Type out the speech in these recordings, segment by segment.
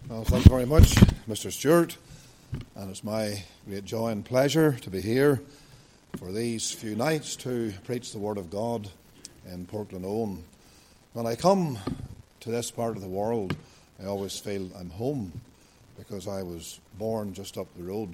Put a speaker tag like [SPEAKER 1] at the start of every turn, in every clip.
[SPEAKER 1] Well, thank you very much, Mr. Stewart, and it's my great joy and pleasure to be here for these few nights to preach the Word of God in Portglenone. When I come to this part of the world, I always feel I'm home because I was born just up the road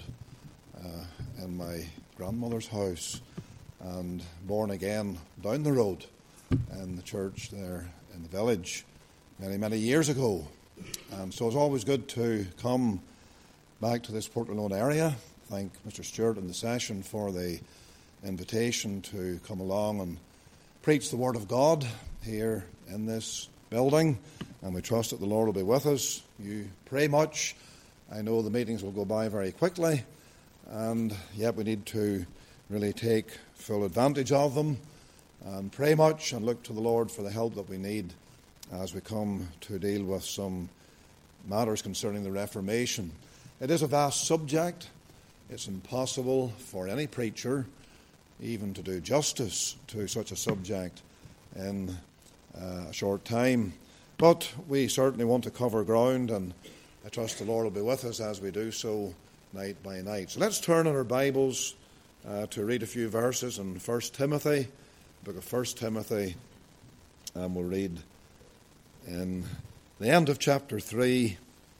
[SPEAKER 1] in my grandmother's house and born again down the road in the church there in the village many, many years ago. And so it's always good to come back to this Portglenone area. Thank Mr. Stewart and the session for the invitation to come along and preach the Word of God here in this building. And we trust that the Lord will be with us. You pray much. I know the meetings will go by very quickly, and yet we need to really take full advantage of them and pray much and look to the Lord for the help that we need as we come to deal with some matters concerning the Reformation. It is a vast subject. It's impossible for any preacher even to do justice to such a subject in a short time. But we certainly want to cover ground, and I trust the Lord will be with us as we do so night by night. So let's turn in our Bibles to read a few verses in 1 Timothy, the book of 1 Timothy, and we'll read in the end of chapter 3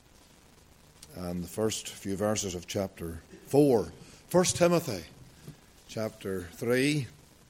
[SPEAKER 1] and the first few verses of chapter 4. 1 Timothy chapter 3,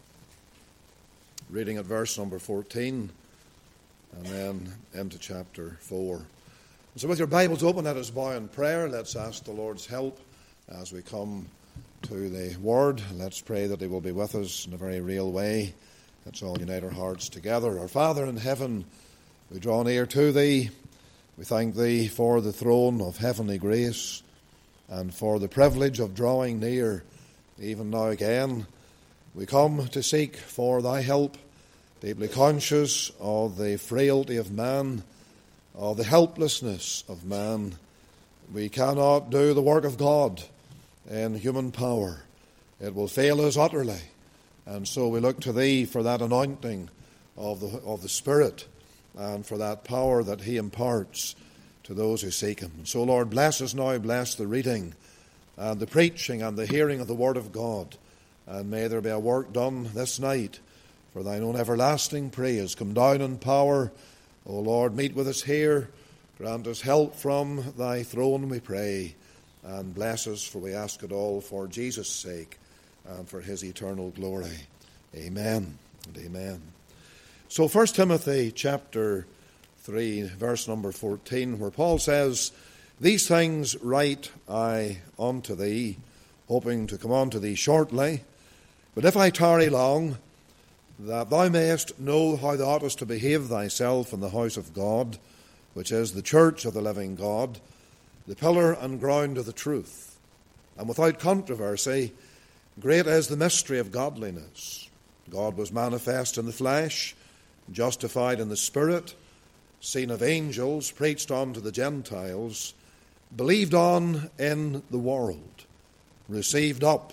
[SPEAKER 1] reading at verse number 14, and then into chapter 4. So with your Bibles open, let us bow in prayer. Let's ask the Lord's help as we come to the Word. Let's pray that He will be with us in a very real way. Let's all unite our hearts together. Our Father in heaven, we draw near to Thee. We thank Thee for the throne of heavenly grace and for the privilege of drawing near even now again. We come to seek for Thy help, deeply conscious of the frailty of man, of the helplessness of man. We cannot do the work of God in human power. It will fail us utterly. And so we look to Thee for that anointing of the Spirit and for that power that He imparts to those who seek Him. And so, Lord, bless us now, bless the reading and the preaching and the hearing of the Word of God. And may there be a work done this night for Thine own everlasting praise. Come down in power, O Lord, meet with us here. Grant us help from Thy throne, we pray. And bless us, for we ask it all for Jesus' sake and for His eternal glory. Amen and amen. So 1 Timothy chapter 3, verse number 14, where Paul says, "These things write I unto thee, hoping to come unto thee shortly. But if I tarry long, that thou mayest know how thou oughtest to behave thyself in the house of God, which is the church of the living God, the pillar and ground of the truth. And without controversy, great is the mystery of godliness. God was manifest in the flesh, justified in the Spirit, seen of angels, preached unto the Gentiles, believed on in the world, received up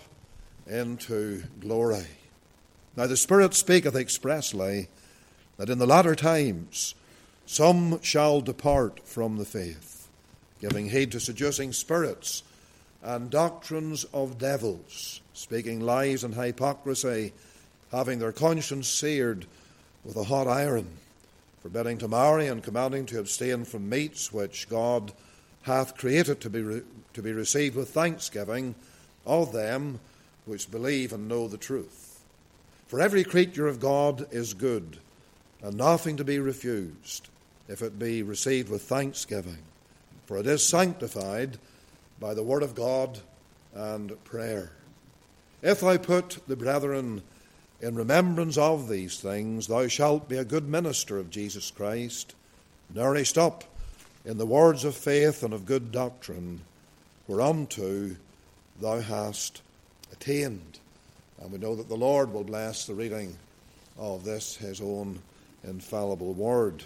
[SPEAKER 1] into glory. Now the Spirit speaketh expressly that in the latter times some shall depart from the faith, giving heed to seducing spirits and doctrines of devils, speaking lies and hypocrisy, having their conscience seared with a hot iron, forbidding to marry and commanding to abstain from meats which God hath created to be received with thanksgiving of them which believe and know the truth. For every creature of God is good, and nothing to be refused, if it be received with thanksgiving. For it is sanctified by the word of God and prayer. If thou put the brethren in remembrance of these things, thou shalt be a good minister of Jesus Christ, nourished up in the words of faith and of good doctrine, whereunto thou hast attained." And we know that the Lord will bless the reading of this, His own infallible word.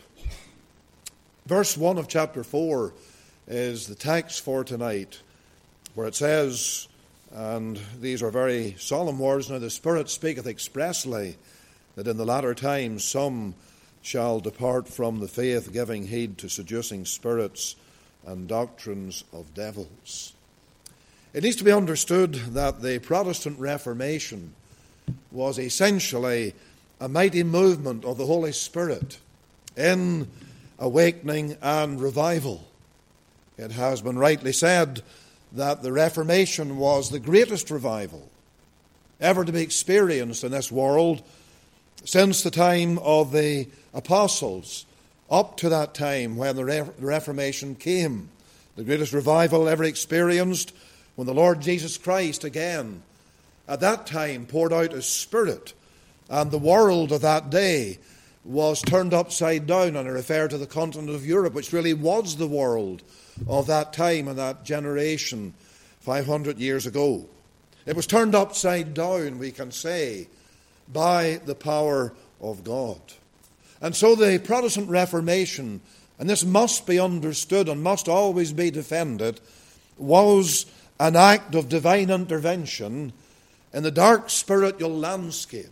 [SPEAKER 1] Verse 1 of chapter 4 is the text for tonight, where it says, and these are very solemn words, "Now the Spirit speaketh expressly that in the latter times some shall depart from the faith, giving heed to seducing spirits and doctrines of devils. It needs to be understood that the Protestant Reformation was essentially a mighty movement of the Holy Spirit in awakening and revival. It has been rightly said that the Reformation was the greatest revival ever to be experienced in this world since the time of the apostles, up to that time when the Reformation came. The greatest revival ever experienced when the Lord Jesus Christ again, at that time, poured out His Spirit, and the world of that day was turned upside down, and I refer to the continent of Europe, which really was the world of that time and that generation 500 years ago. It was turned upside down, we can say, by the power of God. And so the Protestant Reformation, and this must be understood and must always be defended, was an act of divine intervention in the dark spiritual landscape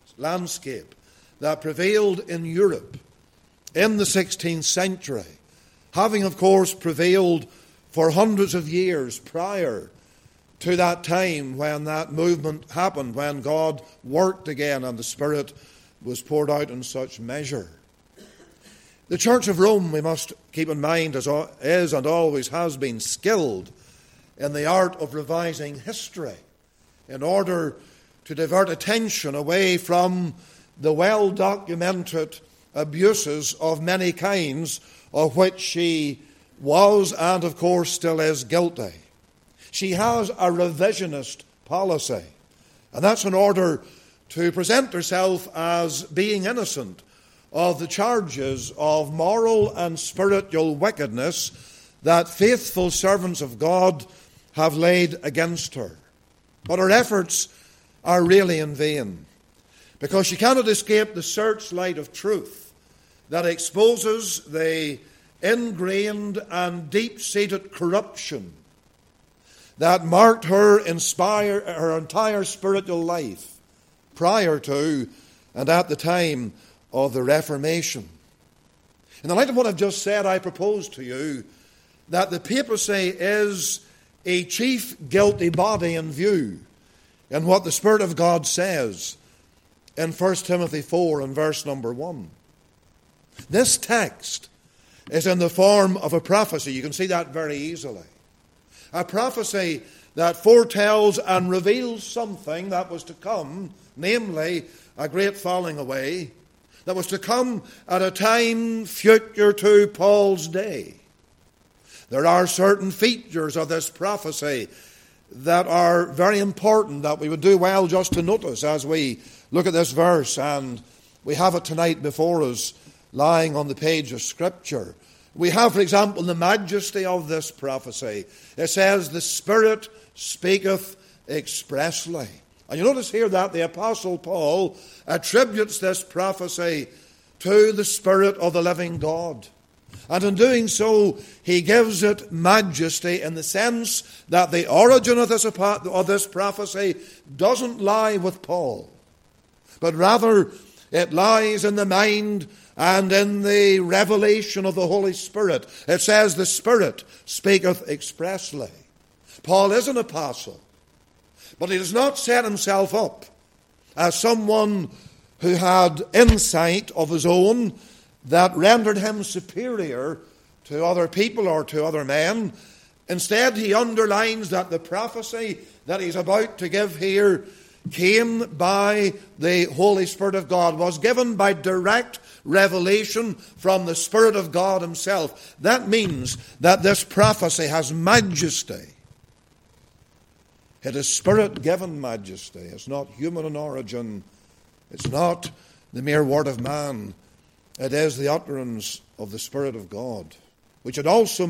[SPEAKER 1] that prevailed in Europe in the 16th century, having, of course, prevailed for hundreds of years prior to that time when that movement happened, when God worked again and the Spirit was poured out in such measure. The Church of Rome, we must keep in mind, is and always has been skilled in the art of revising history in order to divert attention away from the well-documented abuses of many kinds of which she was and, of course, still is guilty. She has a revisionist policy, and that's in order to present herself as being innocent of the charges of moral and spiritual wickedness that faithful servants of God have laid against her. But her efforts are really in vain, because she cannot escape the searchlight of truth that exposes the ingrained and deep-seated corruption that marked her entire spiritual life prior to and at the time of the Reformation. In the light of what I've just said, I propose to you that the papacy is a chief guilty body in view in what the Spirit of God says in 1 Timothy 4 and verse number 1. This text is in the form of a prophecy. You can see that very easily. A prophecy that foretells and reveals something that was to come, namely a great falling away, that was to come at a time future to Paul's day. There are certain features of this prophecy that are very important that we would do well just to notice as we look at this verse, and we have it tonight before us lying on the page of Scripture. We have, for example, the majesty of this prophecy. It says, "The Spirit speaketh expressly." And you notice here that the Apostle Paul attributes this prophecy to the Spirit of the living God. And in doing so, he gives it majesty in the sense that the origin of this prophecy doesn't lie with Paul, but rather it lies in the mind and in the revelation of the Holy Spirit. It says, "The Spirit speaketh expressly." Paul is an apostle, but he does not set himself up as someone who had insight of his own that rendered him superior to other people or to other men. Instead, he underlines that the prophecy that he's about to give here came by the Holy Spirit of God, was given by direct revelation from the Spirit of God himself. That means that this prophecy has majesty. It is Spirit-given majesty. It's not human in origin. It's not the mere word of man. It is the utterance of the Spirit of God. We should also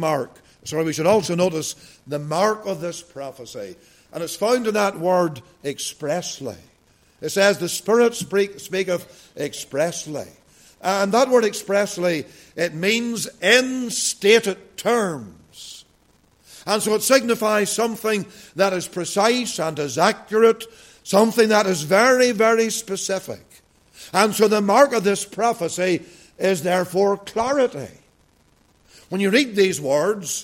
[SPEAKER 1] notice the mark of this prophecy. And it's found in that word expressly. It says, "The Spirit speaketh expressly." And that word expressly, it means in stated terms. And so it signifies something that is precise and is accurate, something that is very, very specific. And so the mark of this prophecy is therefore clarity. When you read these words,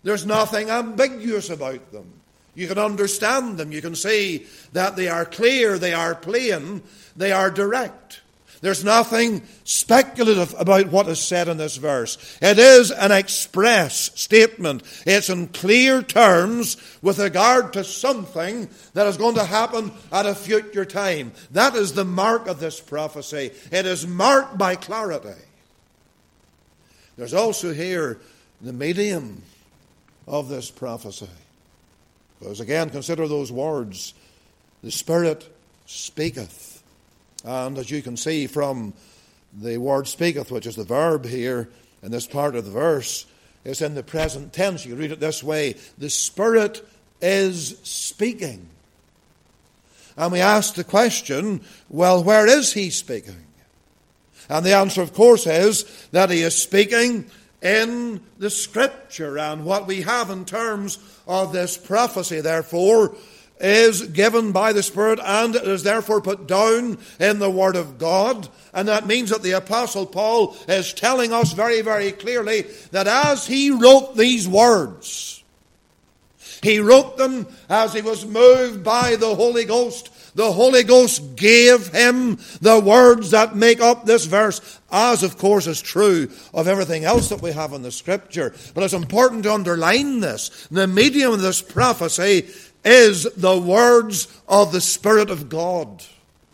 [SPEAKER 1] There's nothing ambiguous about them. You can understand them. You can see that they are clear, they are plain, they are direct. There's nothing speculative about what is said in this verse. It is an express statement. It's in clear terms with regard to something that is going to happen at a future time. That is the mark of this prophecy. It is marked by clarity. There's also here the medium of this prophecy. Because again, consider those words. The Spirit speaketh. And as you can see from the word speaketh, which is the verb here in this part of the verse, it's in the present tense. You can read it this way. The Spirit is speaking. And we ask the question, well, where is he speaking? And the answer, of course, is that he is speaking in the Scripture. And what we have in terms of this prophecy, therefore, is given by the Spirit, and it is therefore put down in the Word of God. And that means that the Apostle Paul is telling us very, very clearly that as he wrote these words, he wrote them as he was moved by the Holy Ghost. The Holy Ghost gave him the words that make up this verse, as of course is true of everything else that we have in the Scripture. But it's important to underline this. The medium of this prophecy is the words of the Spirit of God.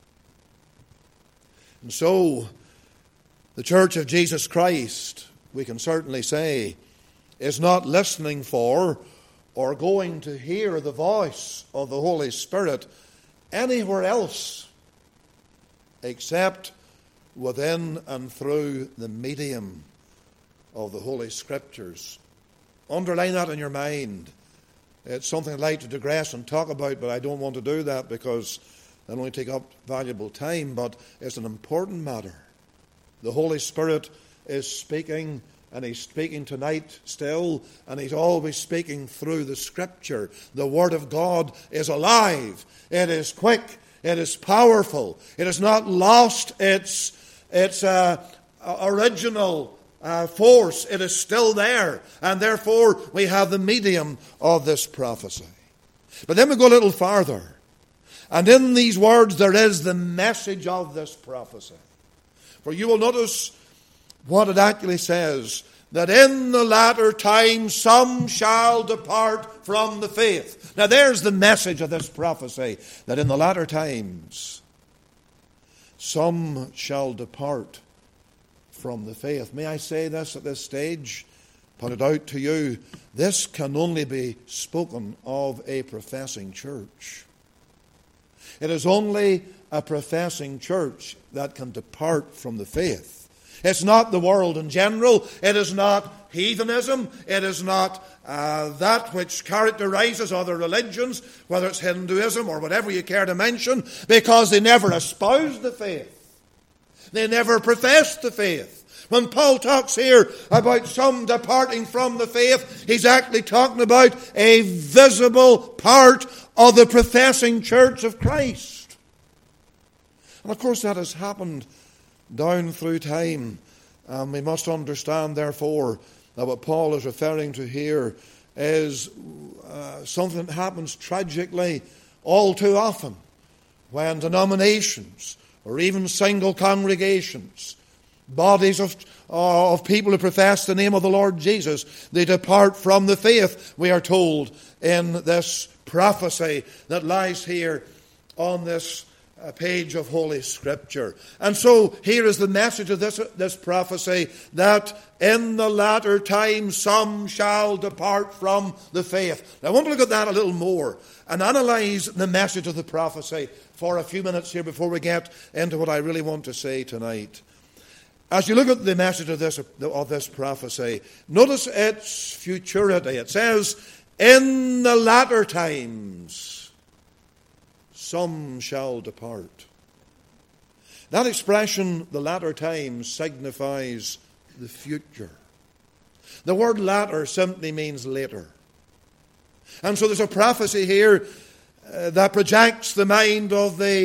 [SPEAKER 1] And so, the Church of Jesus Christ, we can certainly say, is not listening for or going to hear the voice of the Holy Spirit anywhere else except within and through the medium of the Holy Scriptures. Underline that in your mind. It's something I'd like to digress and talk about, but I don't want to do that because that'll only take up valuable time, but it's an important matter. The Holy Spirit is speaking, and he's speaking tonight still, and he's always speaking through the Scripture. The Word of God is alive. It is quick. It is powerful. It has not lost its original force. It is still there, and therefore we have the medium of this prophecy. But then we go a little farther, and in these words there is the message of this prophecy. For you will notice what it actually says, that in the latter times some shall depart from the faith. Now there's the message of this prophecy, that in the latter times some shall depart from the faith. May I say this at this stage? Put it out to you. This can only be spoken of a professing church. It is only a professing church that can depart from the faith. It's not the world in general. It is not heathenism. It is not that which characterizes other religions, whether it's Hinduism or whatever you care to mention, because they never espoused the faith. They never professed the faith. When Paul talks here about some departing from the faith, he's actually talking about a visible part of the professing church of Christ. And of course that has happened down through time. And we must understand, therefore, that what Paul is referring to here is something that happens tragically all too often when denominations or even single congregations, bodies of people who profess the name of the Lord Jesus, they depart from the faith, we are told in this prophecy that lies here on this page of Holy Scripture. And so here is the message of this prophecy, that in the latter times some shall depart from the faith. Now I want to look at that a little more and analyze the message of the prophecy for a few minutes here before we get into what I really want to say tonight. As you look at the message of this prophecy, notice its futurity. It says, in the latter times some shall depart. That expression, the latter times, signifies the future. The word latter simply means later. And so there's a prophecy here that projects the mind of the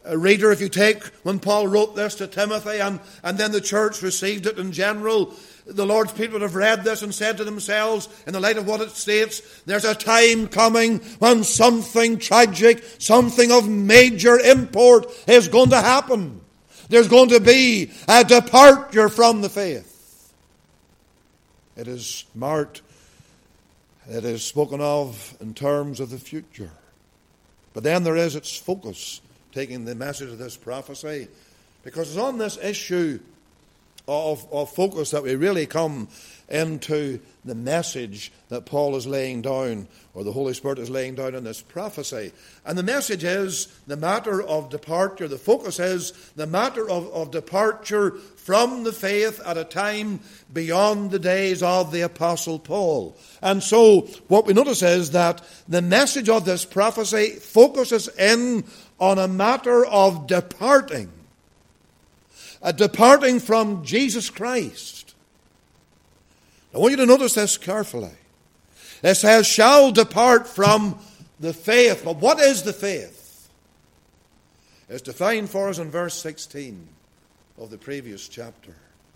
[SPEAKER 1] reader, if you take when Paul wrote this to Timothy and then the church received it in general, the Lord's people would have read this and said to themselves, in the light of what it states, there's a time coming when something tragic, something of major import is going to happen. There's going to be a departure from the faith. It is marked, it is spoken of in terms of the future. But then there is its focus, taking the message of this prophecy, because it's on this issue of focus that we really come into the message that Paul is laying down, or the Holy Spirit is laying down in this prophecy. And the message is the matter of departure. The focus is the matter of departure from the faith at a time beyond the days of the Apostle Paul. And so what we notice is that the message of this prophecy focuses in on a matter of departing. A departing from Jesus Christ. I want you to notice this carefully. It says, shall depart from the faith. But what is the faith? It's defined for us in verse 16 of the previous chapter.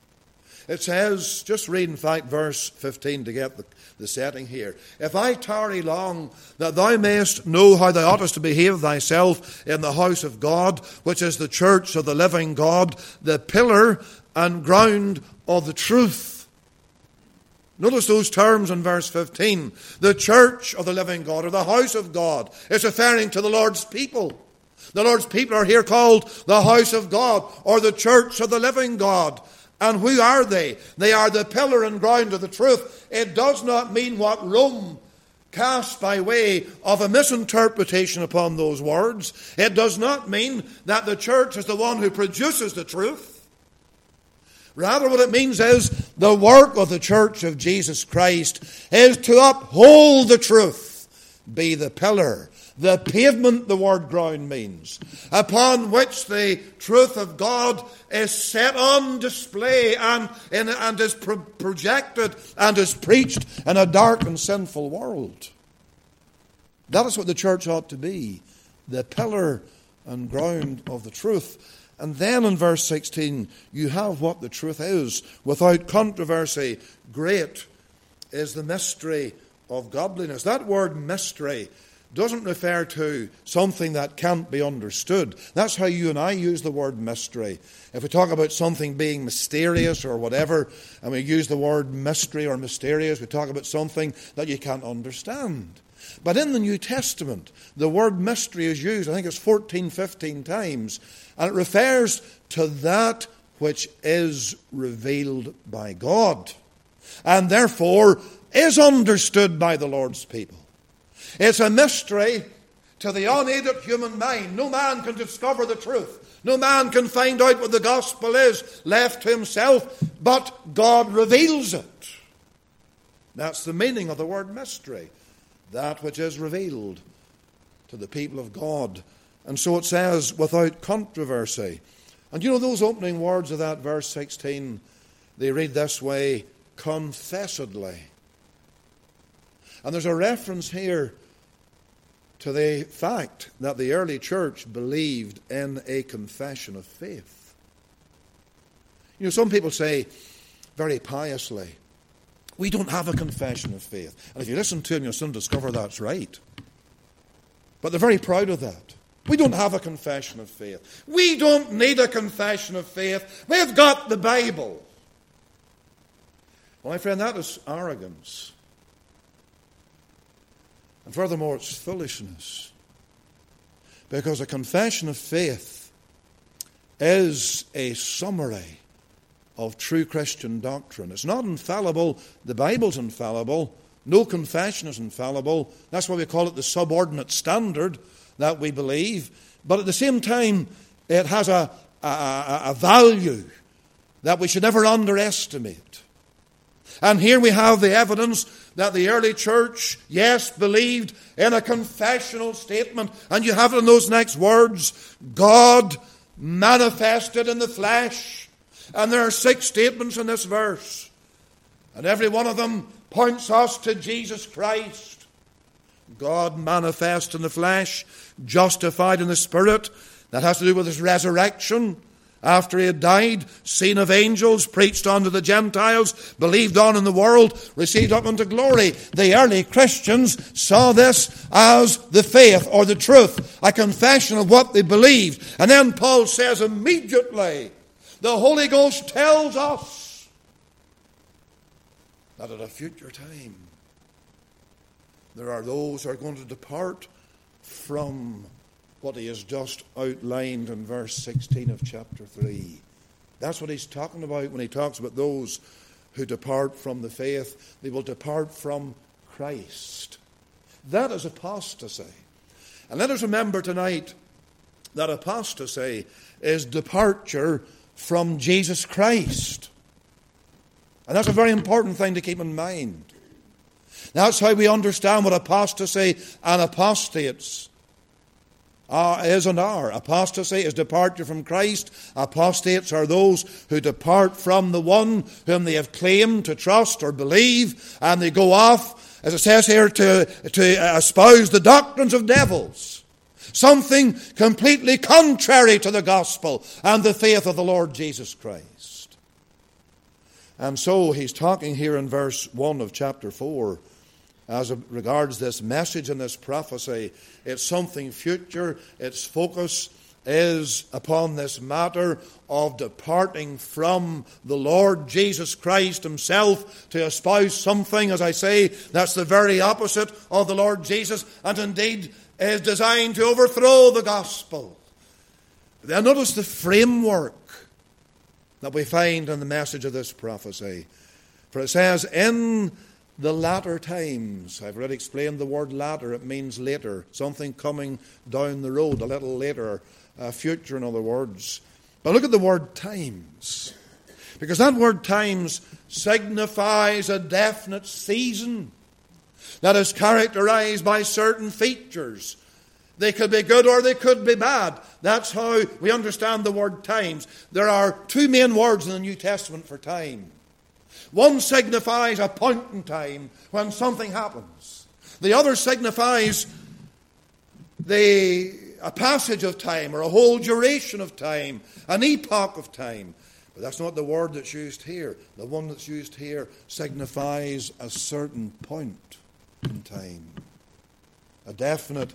[SPEAKER 1] It says, just read in fact verse 15 to get the setting here. If I tarry long, that thou mayest know how thou oughtest to behave thyself in the house of God, which is the church of the living God, the pillar and ground of the truth. Notice those terms in verse 15. The church of the living God, or the house of God, is referring to the Lord's people. The Lord's people are here called the house of God, or the church of the living God. And who are they? They are the pillar and ground of the truth. It does not mean what Rome cast by way of a misinterpretation upon those words. It does not mean that the church is the one who produces the truth. Rather, what it means is the work of the church of Jesus Christ is to uphold the truth, be the pillar, the pavement, the word ground means, upon which the truth of God is set on display and is projected and is preached in a dark and sinful world. That is what the church ought to be, the pillar and ground of the truth. And then in verse 16, you have what the truth is. Without controversy, great is the mystery of godliness. That word mystery doesn't refer to something that can't be understood. That's how you and I use the word mystery. If we talk about something being mysterious or whatever, and we use the word mystery or mysterious, we talk about something that you can't understand. But in the New Testament, the word mystery is used, I think it's 14, 15 times, and it refers to that which is revealed by God, and therefore is understood by the Lord's people. It's a mystery to the unaided human mind. No man can discover the truth. No man can find out what the gospel is left to himself, but God reveals it. That's the meaning of the word mystery. That which is revealed to the people of God. And so it says, without controversy. And you know those opening words of that verse 16, they read this way, confessedly. And there's a reference here to the fact that the early church believed in a confession of faith. You know, some people say very piously, we don't have a confession of faith. And if you listen to them, you'll soon discover that's right. But they're very proud of that. We don't have a confession of faith. We don't need a confession of faith. We've got the Bible. Well, my friend, that is arrogance. And furthermore, it's foolishness. Because a confession of faith is a summary of true Christian doctrine. It's not infallible. The Bible's infallible. No confession is infallible. That's why we call it the subordinate standard that we believe. But at the same time, it has a value that we should never underestimate. And here we have the evidence that the early church, yes, believed in a confessional statement. And you have it in those next words, God manifested in the flesh. And there are 6 statements in this verse. And every one of them points us to Jesus Christ. God manifest in the flesh, justified in the Spirit. That has to do with his resurrection. After he had died, seen of angels, preached unto the Gentiles, believed on in the world, received up unto glory. The early Christians saw this as the faith or the truth, a confession of what they believed. And then Paul says immediately, the Holy Ghost tells us that at a future time, there are those who are going to depart from what he has just outlined in verse 16 of chapter 3. That's what he's talking about when he talks about those who depart from the faith. They will depart from Christ. That is apostasy. And let us remember tonight that apostasy is departure from Jesus Christ. And that's a very important thing to keep in mind. That's how we understand what apostasy and apostates is and are. Apostasy is departure from Christ. Apostates are those who depart from the one whom they have claimed to trust or believe, and they go off, as it says here, to espouse the doctrines of devils. Something completely contrary to the gospel and the faith of the Lord Jesus Christ. And so he's talking here in verse 1 of chapter 4 as regards this message and this prophecy. It's something future. Its focus is upon this matter of departing from the Lord Jesus Christ himself to espouse something, as I say, that's the very opposite of the Lord Jesus, and indeed is designed to overthrow the gospel. Then notice the framework that we find in the message of this prophecy. For it says, in the latter times. I've already explained the word latter. It means later. Something coming down the road, a little later. Future, in other words. But look at the word times. Because that word times signifies a definite season that is characterized by certain features. They could be good or they could be bad. That's how we understand the word times. There are two main words in the New Testament for time. One signifies a point in time when something happens. The other signifies a passage of time or a whole duration of time, an epoch of time. But that's not the word that's used here. The one that's used here signifies a certain point in time. A definite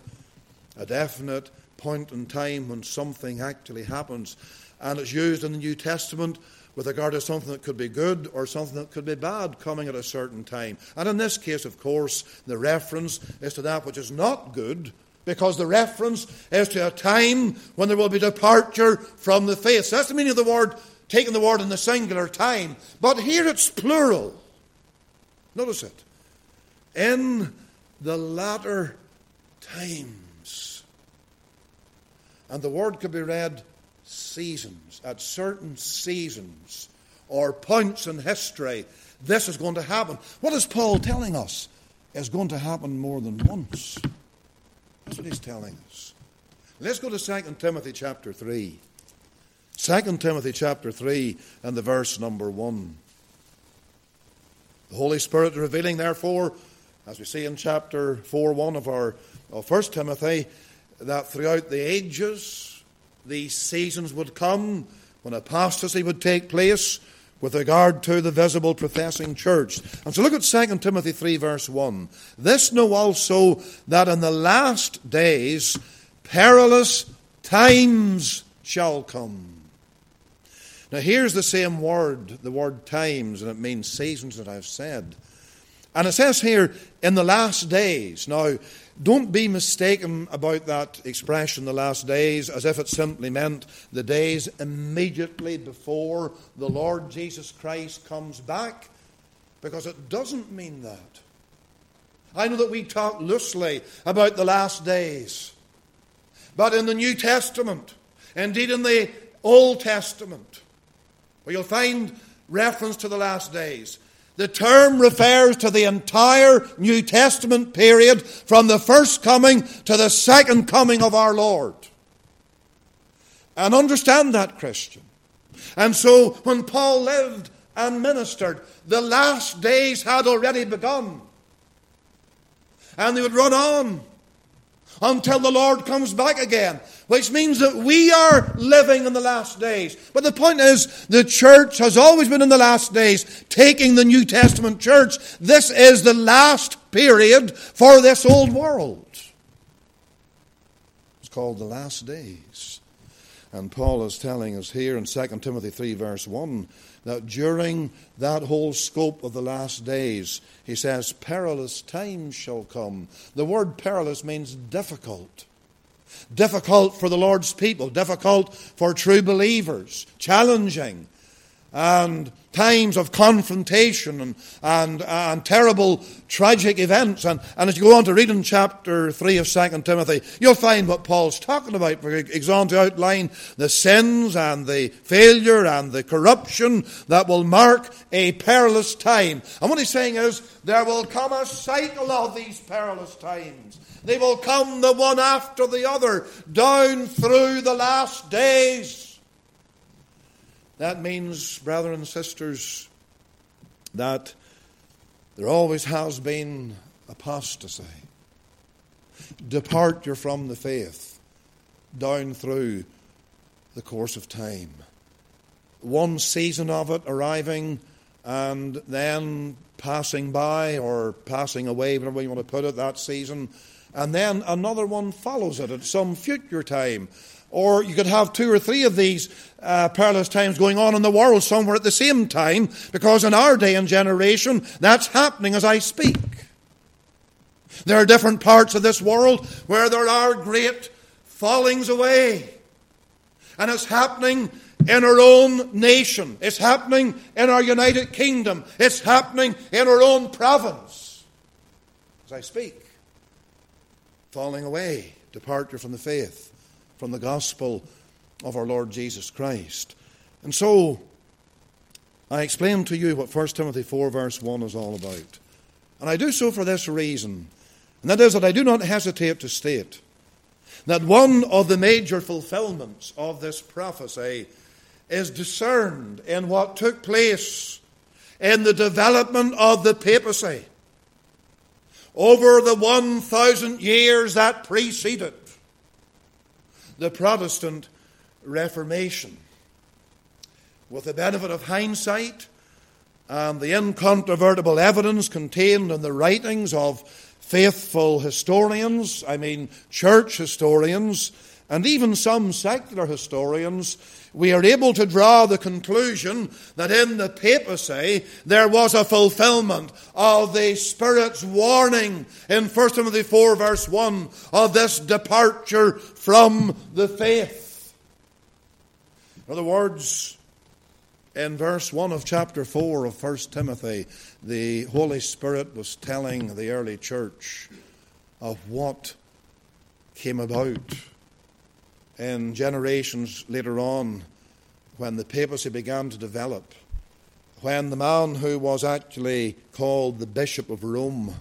[SPEAKER 1] point in time when something actually happens. And it's used in the New Testament with regard to something that could be good or something that could be bad coming at a certain time. And in this case, of course, the reference is to that which is not good, because the reference is to a time when there will be departure from the faith. So that's the meaning of the word, taking the word in the singular, time. But here it's plural. Notice it. In the latter times. And the word could be read seasons, at certain seasons or points in history. This is going to happen. What is Paul telling us is going to happen more than once? That's what he's telling us. Let's go to 2 Timothy chapter 3. 2 Timothy chapter 3 and the verse number 1. The Holy Spirit revealing, therefore, as we see in chapter 4:1 of 1 Timothy, that throughout the ages these seasons would come when apostasy would take place with regard to the visible professing church. And so look at 2 Timothy 3 verse 1. This know also that in the last days perilous times shall come. Now here's the same word, the word times, and it means seasons that I've said. And it says here, in the last days. Now, don't be mistaken about that expression, the last days, as if it simply meant the days immediately before the Lord Jesus Christ comes back, because it doesn't mean that. I know that we talk loosely about the last days, but in the New Testament, indeed in the Old Testament, where you'll find reference to the last days, the term refers to the entire New Testament period from the first coming to the second coming of our Lord. And understand that, Christian. And so when Paul lived and ministered, the last days had already begun. And they would run on until the Lord comes back again, which means that we are living in the last days. But the point is, the church has always been in the last days, taking the New Testament church. This is the last period for this old world. It's called the last days. And Paul is telling us here in 2 Timothy 3 verse 1 that during that whole scope of the last days, he says, perilous times shall come. The word perilous means difficult. Difficult for the Lord's people, difficult for true believers, challenging, and times of confrontation and terrible tragic events. And as you go on to read in chapter 3 of 2 Timothy, you'll find what Paul's talking about. He goes on to outline the sins and the failure and the corruption that will mark a perilous time. And what he's saying is, there will come a cycle of these perilous times. They will come the one after the other down through the last days. That means, brothers and sisters, that there always has been apostasy, departure from the faith, down through the course of time. One season of it arriving and then passing by or passing away, whatever you want to put it, that season, and then another one follows it at some future time. Or you could have 2 or 3 of these perilous times going on in the world somewhere at the same time, because in our day and generation, that's happening as I speak. There are different parts of this world where there are great fallings away. And it's happening in our own nation. It's happening in our United Kingdom. It's happening in our own province as I speak. Falling away, departure from the faith, from the gospel of our Lord Jesus Christ. And so, I explain to you what 1 Timothy 4 verse 1 is all about. And I do so for this reason, and that is that I do not hesitate to state that one of the major fulfillments of this prophecy is discerned in what took place in the development of the papacy over the 1,000 years that preceded the Protestant Reformation. With the benefit of hindsight and the incontrovertible evidence contained in the writings of faithful historians, church historians, and even some secular historians, we are able to draw the conclusion that in the papacy there was a fulfillment of the Spirit's warning in 1 Timothy 4 verse 1 of this departure from the faith. In other words, in verse 1 of chapter 4 of 1 Timothy, the Holy Spirit was telling the early church of what came about in generations later on, when the papacy began to develop, when the man who was actually called the Bishop of Rome,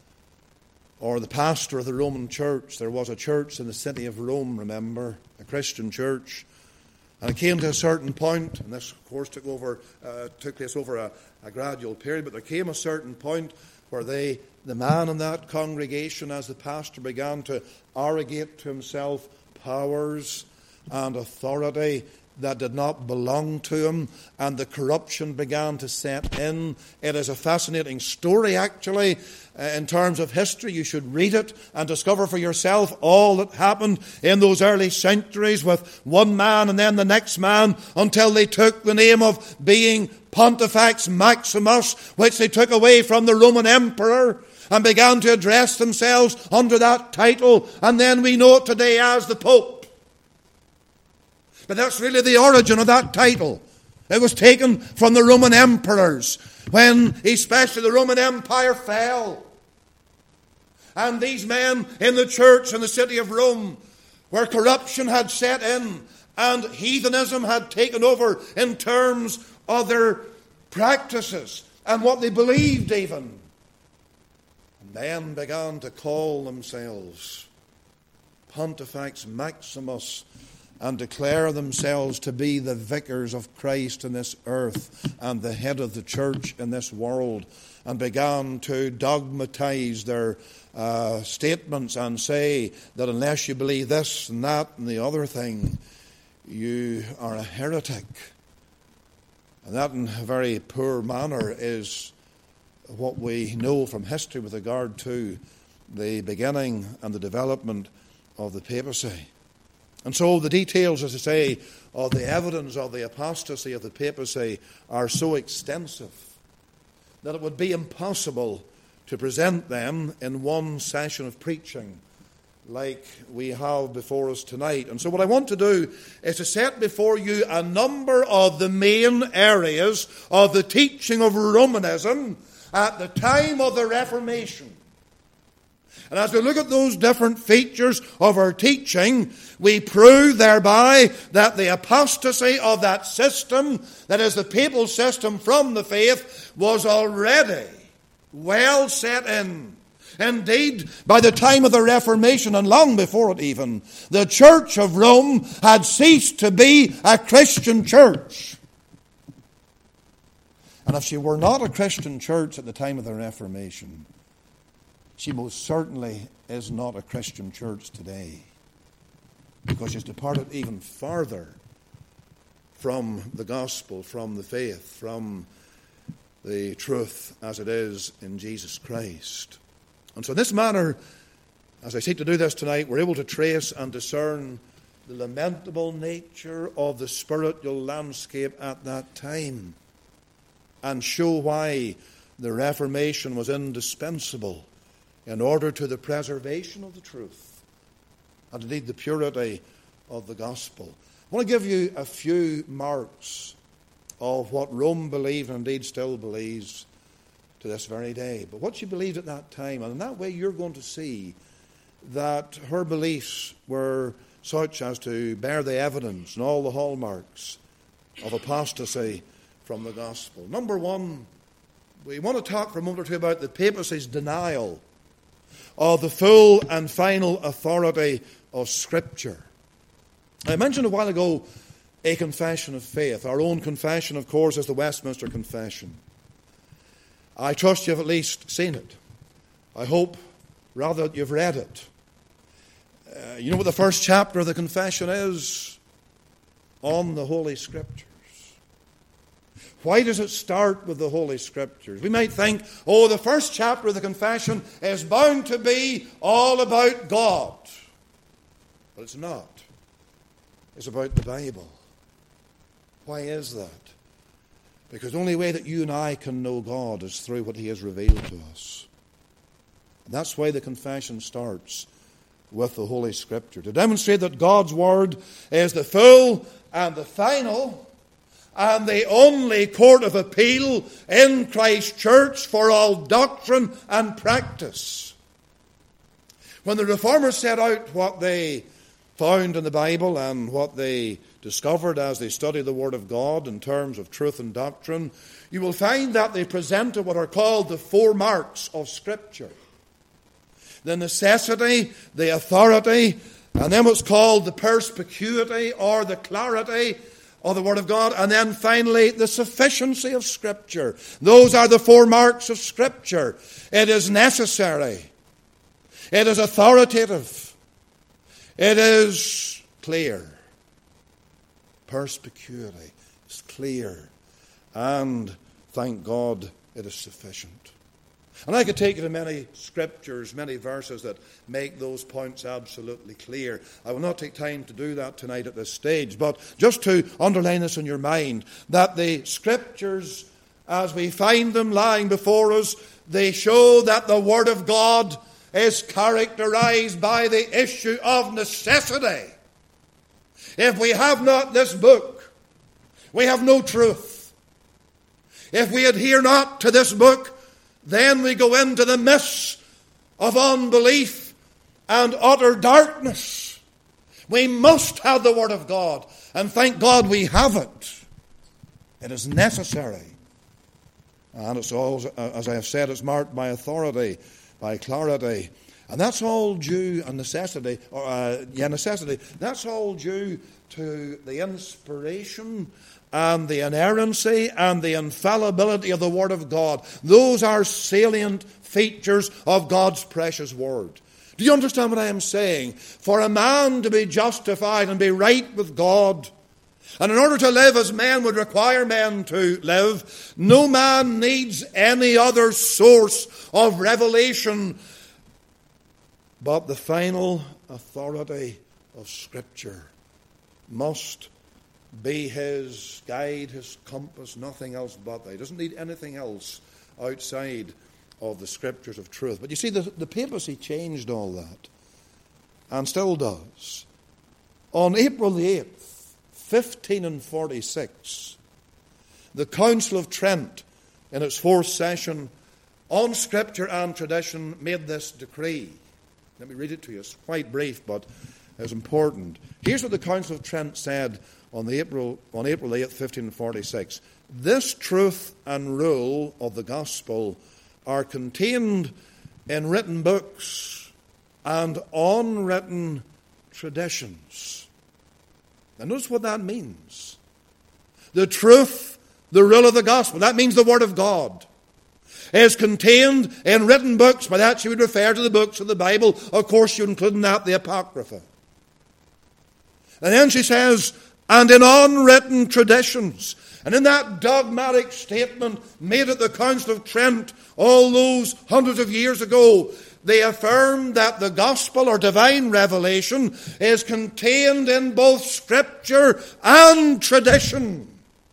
[SPEAKER 1] or the pastor of the Roman church, there was a church in the city of Rome, remember, a Christian church, and it came to a certain point, and this of course took place over a gradual period, but there came a certain point where the man in that congregation, as the pastor, began to arrogate to himself powers and authority that did not belong to him, and the corruption began to set in. It is a fascinating story, actually, in terms of history. You should read it and discover for yourself all that happened in those early centuries with one man and then the next man, until they took the name of being Pontifex Maximus, which they took away from the Roman emperor, and began to address themselves under that title, and then we know it today as the Pope. But that's really the origin of that title. It was taken from the Roman emperors, when especially the Roman Empire fell. And these men in the church in the city of Rome, where corruption had set in and heathenism had taken over in terms of their practices and what they believed even, men began to call themselves Pontifex Maximus and declare themselves to be the vicars of Christ in this earth and the head of the church in this world, and began to dogmatize their statements and say that unless you believe this and that and the other thing, you are a heretic. And that in a very poor manner is what we know from history with regard to the beginning and the development of the papacy. And so the details, as I say, of the evidence of the apostasy of the papacy are so extensive that it would be impossible to present them in one session of preaching like we have before us tonight. And so what I want to do is to set before you a number of the main areas of the teaching of Romanism at the time of the Reformation. And as we look at those different features of our teaching, we prove thereby that the apostasy of that system, that is the papal system from the faith, was already well set in. Indeed, by the time of the Reformation, and long before it even, the Church of Rome had ceased to be a Christian church. And if she were not a Christian church at the time of the Reformation, she most certainly is not a Christian church today, because she's departed even farther from the gospel, from the faith, from the truth as it is in Jesus Christ. And so in this manner, as I seek to do this tonight, we're able to trace and discern the lamentable nature of the spiritual landscape at that time and show why the Reformation was indispensable in order to the preservation of the truth and indeed the purity of the gospel. I want to give you a few marks of what Rome believed and indeed still believes to this very day. But what she believed at that time, and in that way you're going to see that her beliefs were such as to bear the evidence and all the hallmarks of apostasy from the gospel. Number one, we want to talk for a moment or two about the papacy's denial of the full and final authority of Scripture. I mentioned a while ago a confession of faith. Our own confession, of course, is the Westminster Confession. I trust you've at least seen it. I hope, rather, that you've read it. You know what the first chapter of the confession is? On the Holy Scriptures. Why does it start with the Holy Scriptures? We might think, the first chapter of the confession is bound to be all about God. But it's not. It's about the Bible. Why is that? Because the only way that you and I can know God is through what He has revealed to us. And that's why the confession starts with the Holy Scripture, to demonstrate that God's Word is the full and the final and the only court of appeal in Christ's church for all doctrine and practice. When the Reformers set out what they found in the Bible and what they discovered as they studied the Word of God in terms of truth and doctrine, you will find that they presented what are called the 4 marks of Scripture. The necessity, the authority, and then what's called the perspicuity or the clarity of the Word of God, and then finally the sufficiency of Scripture. Those are the 4 marks of Scripture. It is necessary. It is authoritative. It is clear. Perspicuity is clear. And thank God it is sufficient. And I could take you to many scriptures, many verses that make those points absolutely clear. I will not take time to do that tonight at this stage, but just to underline this in your mind, that the scriptures, as we find them lying before us, they show that the Word of God is characterized by the issue of necessity. If we have not this book, we have no truth. If we adhere not to this book, then we go into the mists of unbelief and utter darkness. We must have the Word of God, and thank God we have it. It is necessary. And it's all, as I have said, it's marked by authority, by clarity, And that's all due a necessity. That's all due to the inspiration and the inerrancy and the infallibility of the Word of God. Those are salient features of God's precious Word. Do you understand what I am saying? For a man to be justified and be right with God, and in order to live as men would require men to live, no man needs any other source of revelation but the final authority of Scripture must be his guide, his compass, nothing else but that. He doesn't need anything else outside of the Scriptures of truth. But you see, the papacy changed all that, and still does. On April the 8th, 1546, the Council of Trent, in its fourth session, on Scripture and tradition, made this decree. Let me read it to you. It's quite brief, but it's important. Here's what the Council of Trent said on April 8th, 1546. This truth and rule of the gospel are contained in written books and unwritten traditions. Now notice what that means. The truth, the rule of the gospel, that means the Word of God, is contained in written books. By that she would refer to the books of the Bible. Of course, you include in that the Apocrypha. And then she says, and in unwritten traditions. And in that dogmatic statement made at the Council of Trent all those hundreds of years ago, they affirmed that the gospel or divine revelation is contained in both Scripture and tradition.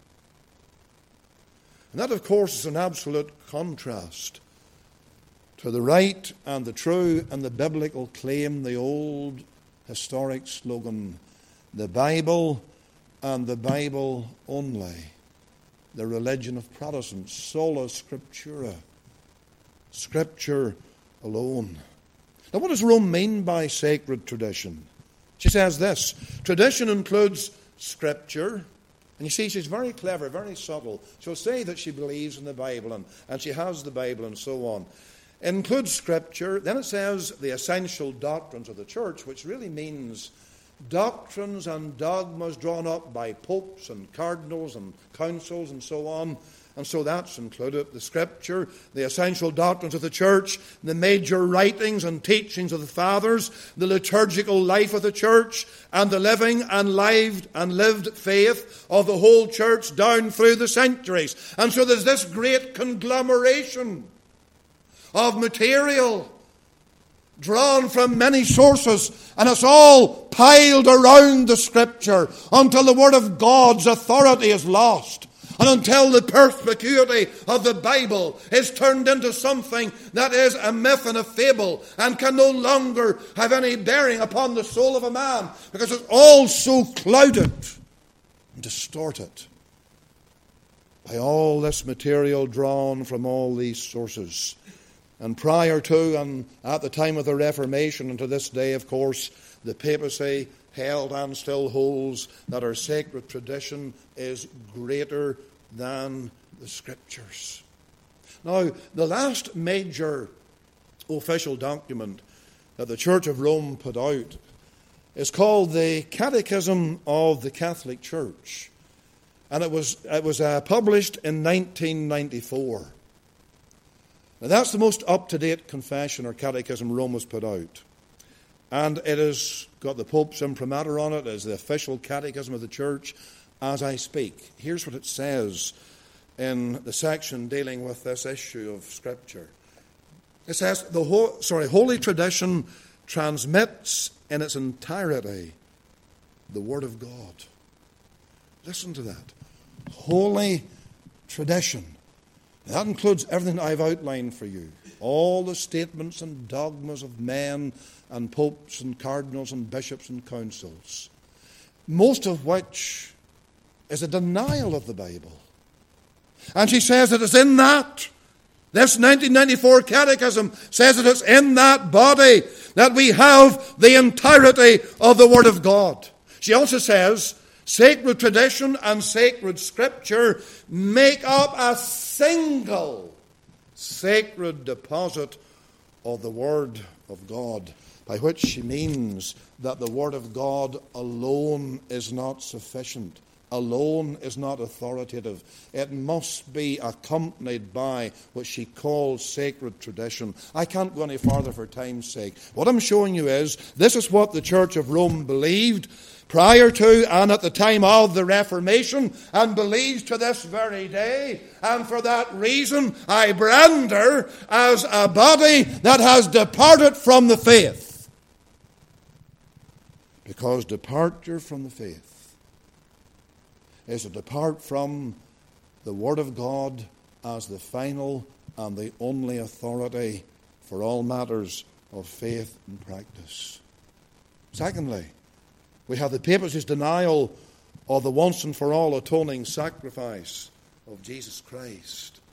[SPEAKER 1] And that, of course, is an absolute contrast to the right and the true and the biblical claim, the old historic slogan, the Bible and the Bible only, the religion of Protestants, sola scriptura, Scripture alone. Now, what does Rome mean by sacred tradition? She says this: tradition includes Scripture. And you see, she's very clever, very subtle. She'll say that she believes in the Bible and she has the Bible and so on. It includes Scripture. Then it says the essential doctrines of the church, which really means doctrines and dogmas drawn up by popes and cardinals and councils and so on. And so that's included. The Scripture, the essential doctrines of the church, the major writings and teachings of the fathers, the liturgical life of the church, and the living and lived faith of the whole church down through the centuries. And so there's this great conglomeration of material drawn from many sources, and it's all piled around the Scripture until the Word of God's authority is lost. And until the perspicuity of the Bible is turned into something that is a myth and a fable and can no longer have any bearing upon the soul of a man, because it's all so clouded and distorted by all this material drawn from all these sources. And prior to and at the time of the Reformation and to this day, of course, the papacy held and still holds that our sacred tradition is greater than the Scriptures. Now, the last major official document that the Church of Rome put out is called the Catechism of the Catholic Church. And it was published in 1994. Now, that's the most up-to-date confession or catechism Rome has put out. And it has got the Pope's imprimatur on it as the official catechism of the Church as I speak. Here's what it says in the section dealing with this issue of Scripture. It says, Holy tradition transmits in its entirety the Word of God. Listen to that. Holy tradition. That includes everything I've outlined for you. All the statements and dogmas of men and popes and cardinals and bishops and councils. Most of which is a denial of the Bible. And she says that it's in that. This 1994 catechism says that it's in that body that we have the entirety of the Word of God. She also says sacred tradition and sacred Scripture make up a single sacred deposit of the Word of God, by which she means that the Word of God alone is not sufficient, alone is not authoritative. It must be accompanied by what she calls sacred tradition. I can't go any farther for time's sake. What I'm showing you is, this is what the Church of Rome believed prior to and at the time of the Reformation, and believes to this very day. And for that reason, I brand her as a body that has departed from the faith. Because departure from the faith is to depart from the Word of God as the final and the only authority for all matters of faith and practice. Secondly, we have the papacy's denial of the once and for all atoning sacrifice of Jesus Christ.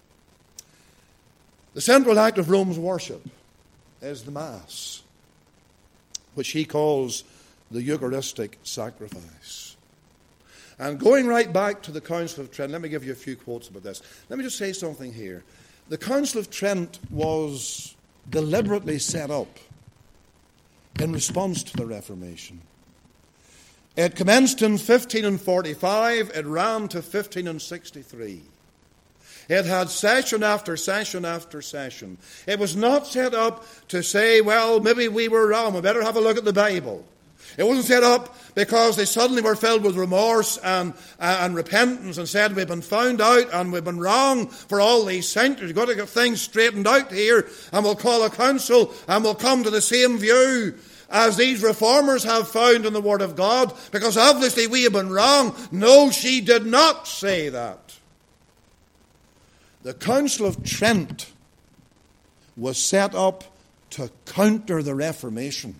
[SPEAKER 1] The central act of Rome's worship is the Mass, which he calls the Eucharistic sacrifice. And going right back to the Council of Trent, let me give you a few quotes about this. Let me just say something here. The Council of Trent was deliberately set up in response to the Reformation. It commenced in 1545, it ran to 1563. It had session after session after session. It was not set up to say, well, maybe we were wrong, we better have a look at the Bible. It wasn't set up because they suddenly were filled with remorse and repentance and said, we've been found out and we've been wrong for all these centuries. We've got to get things straightened out here, and we'll call a council and we'll come to the same view as these reformers have found in the Word of God, because obviously we have been wrong. No, she did not say that. The Council of Trent was set up to counter the Reformation.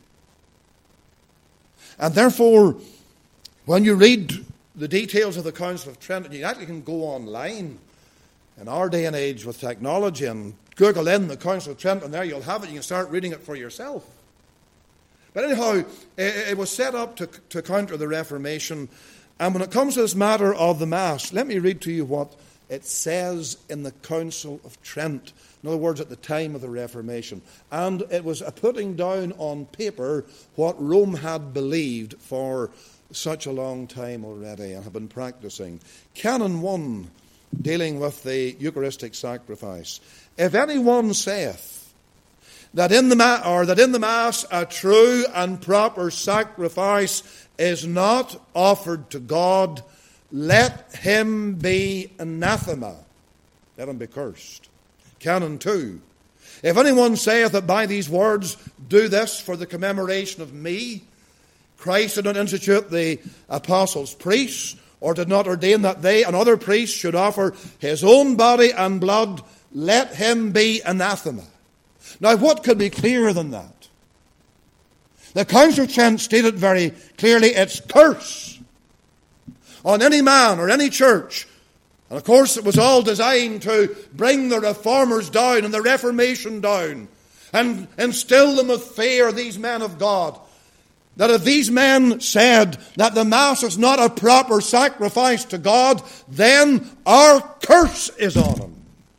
[SPEAKER 1] And therefore, when you read the details of the Council of Trent, and you actually can go online in our day and age with technology and Google in the Council of Trent, and there you'll have it. You can start reading it for yourself. But anyhow, it was set up to counter the Reformation. And when it comes to this matter of the Mass, let me read to you what it says in the Council of Trent. In other words, at the time of the Reformation. And it was a putting down on paper what Rome had believed for such a long time already and had been practicing. Canon 1, dealing with the Eucharistic sacrifice. If anyone saith that in the Mass a true and proper sacrifice is not offered to God, let him be anathema. Let him be cursed. Canon 2. If anyone saith that by these words, do this for the commemoration of me, Christ did not institute the apostles' priests, or did not ordain that they and other priests should offer his own body and blood, let him be anathema. Now, what could be clearer than that? The Council of Trent stated very clearly its curse on any man or any church. And of course, it was all designed to bring the reformers down and the Reformation down and instill them with fear, these men of God. That if these men said that the Mass is not a proper sacrifice to God, then our curse is on them.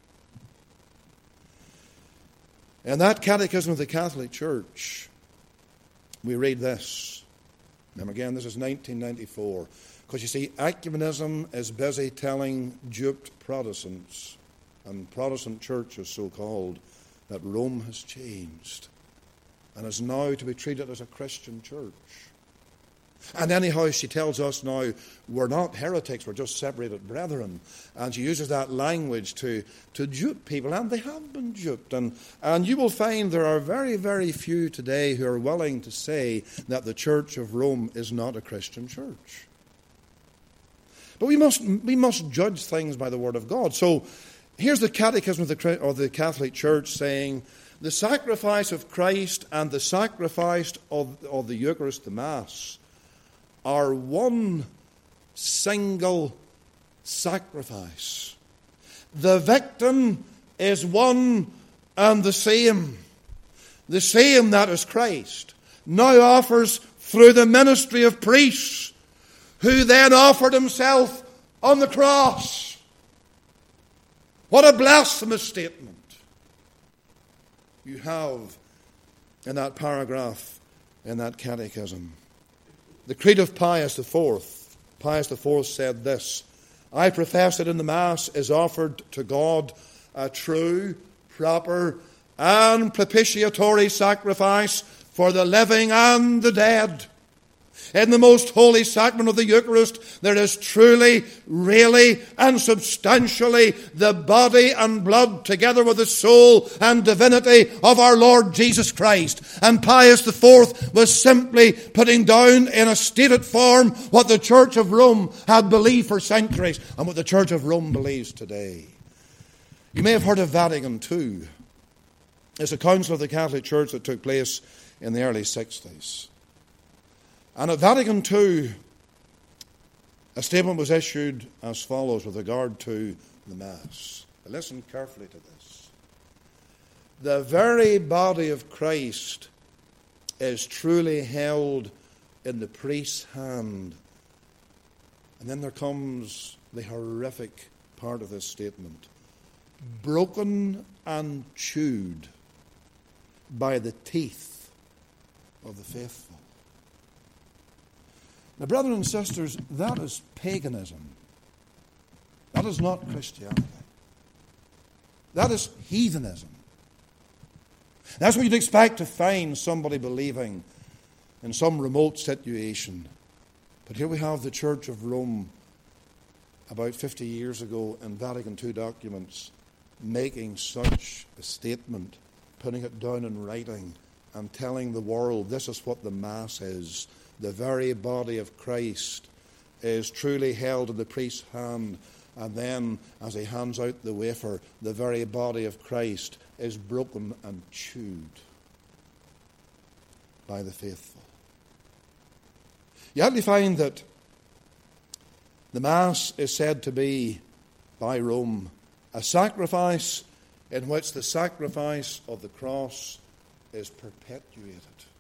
[SPEAKER 1] In that Catechism of the Catholic Church, we read this. And again, this is 1994. Because you see, ecumenism is busy telling duped Protestants and Protestant churches, so-called, that Rome has changed and is now to be treated as a Christian church. And anyhow, she tells us now, we're not heretics, we're just separated brethren. And she uses that language to dupe people, and they have been duped. And you will find there are very, very few today who are willing to say that the Church of Rome is not a Christian church. But we must judge things by the Word of God. So here's the Catechism of the Catholic Church saying, the sacrifice of Christ and the sacrifice of the Eucharist, the Mass, are one single sacrifice. The victim is one and the same. The same, that is Christ, now offers through the ministry of priests, who then offered himself on the cross. What a blasphemous statement. you have in that paragraph in that catechism. The Creed of Pius IV. Pius IV said this: I profess that in the Mass is offered to God a true, proper, and propitiatory sacrifice for the living and the dead. In the most holy sacrament of the Eucharist, there is truly, really, and substantially the body and blood, together with the soul and divinity of our Lord Jesus Christ. And Pius IV was simply putting down in a stated form what the Church of Rome had believed for centuries and what the Church of Rome believes today. You may have heard of Vatican II. It's a council of the Catholic Church that took place in the early 60s. And at Vatican II, a statement was issued as follows with regard to the Mass. Listen carefully to this. The very body of Christ is truly held in the priest's hand. And then there comes the horrific part of this statement. Broken and chewed by the teeth of the faithful. Now, brothers and sisters, that is paganism. That is not Christianity. That is heathenism. That's what you'd expect to find somebody believing in some remote situation. But here we have the Church of Rome about 50 years ago in Vatican II documents making such a statement, putting it down in writing and telling the world this is what the Mass is. The very body of Christ is truly held in the priest's hand, and then as he hands out the wafer, the very body of Christ is broken and chewed by the faithful. You actually find that the Mass is said to be, by Rome, a sacrifice in which the sacrifice of the cross is perpetuated.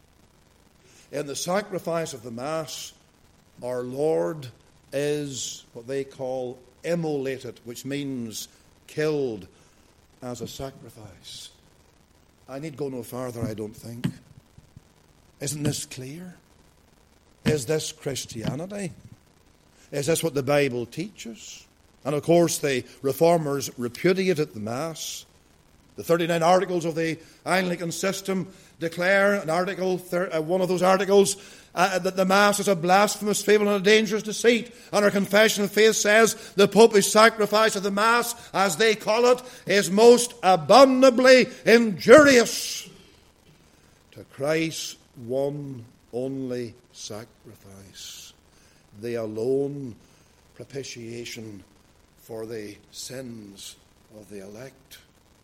[SPEAKER 1] In the sacrifice of the Mass, our Lord is what they call immolated, which means killed as a sacrifice. I need go no farther, I don't think. Isn't this clear? Is this Christianity? Is this what the Bible teaches? And of course the Reformers repudiated the Mass. The 39 articles of the Anglican system declare, one of those articles, that the Mass is a blasphemous fable and a dangerous deceit. And our Confession of Faith says the Popish sacrifice of the Mass, as they call it, is most abominably injurious to Christ's one only sacrifice, the alone propitiation for the sins of the elect.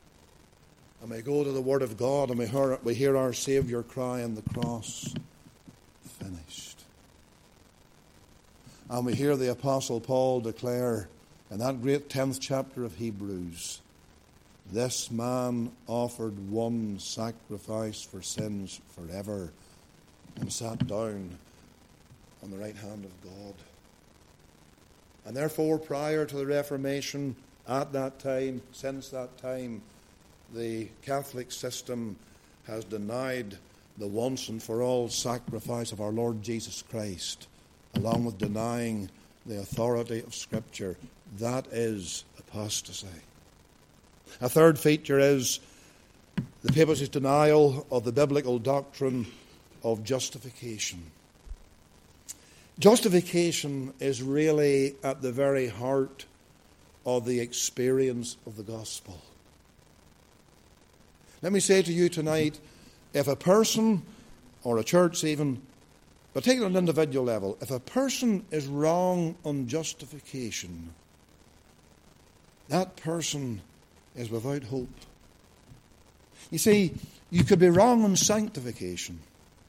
[SPEAKER 1] And we go to the Word of God and we hear our Saviour cry on the cross, finished. And we hear the Apostle Paul declare in that great 10th chapter of Hebrews, this man offered one sacrifice for sins forever and sat down on the right hand of God. And therefore, prior to the Reformation, at that time, since that time, the Catholic system has denied the once and for all sacrifice of our Lord Jesus Christ, along with denying the authority of Scripture. That is apostasy. A third feature is the papacy's denial of the biblical doctrine of justification. Justification is really at the very heart of the experience of the gospel. Let me say to you tonight, if a person, or a church even, but take it on an individual level, if a person is wrong on justification, that person is without hope. You see, you could be wrong on sanctification